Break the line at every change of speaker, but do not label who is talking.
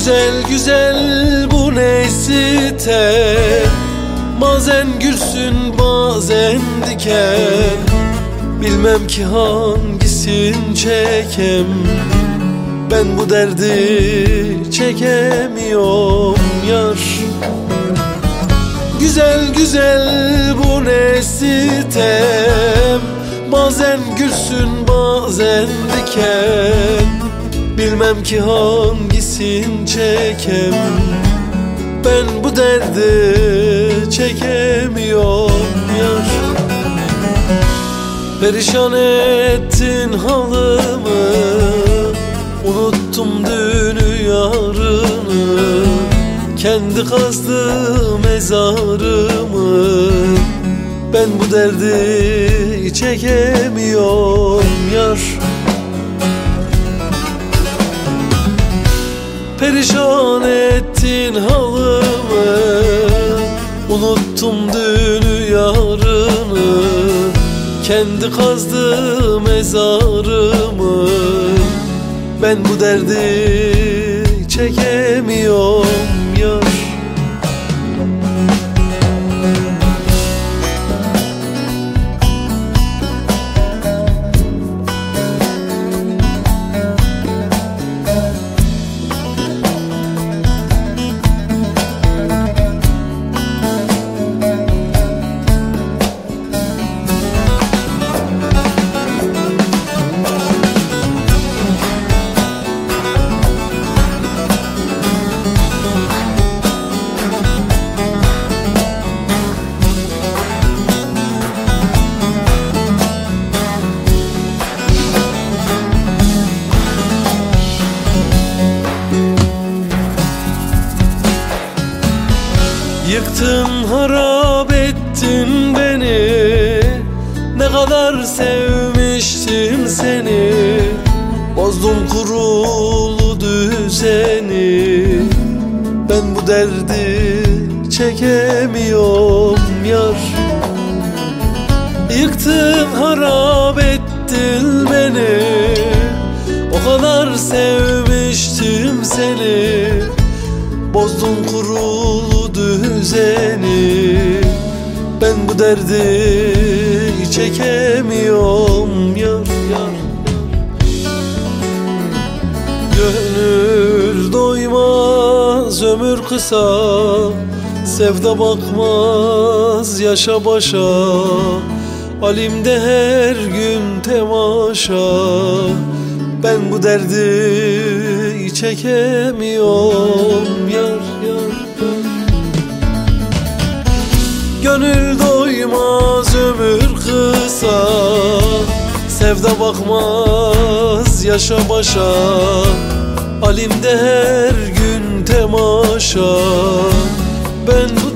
Güzel güzel bu ne sitem, bazen gülsün bazen diken. Bilmem ki hangisin çekem, ben bu derdi çekemiyorum yar. Güzel güzel bu ne sitem, bazen gülsün bazen diken. Bilmem ki hangisin çekem, ben bu derdi çekemiyorum yar. Perişan ettin halımı, unuttum dünü yarını. Kendi kazdı mezarımı, ben bu derdi çekemiyorum yar. Perişan ettin halımı, unuttum dünü yarını. Kendi kazdı mezarımı, ben bu derdi çekemiyorum yar. Yıktın harap ettin beni, ne kadar sevmiştim seni. Bozdun kurulu düzeni, ben bu derdi çekemiyorum yar. Yıktın harap ettin beni, o kadar sevmiştim seni. Bozdun kurulu düzeni, ben bu derdi çekemiyorum yar yar. Gönül doymaz ömür kısa, sevda bakmaz yaşa başa. Halimde her gün temaşa, ben bu derdi çekemiyorum yar yar. Gönül doymaz ömür kısa, sevda bakmaz yaşa başa. Halimde her gün temaşa, ben bu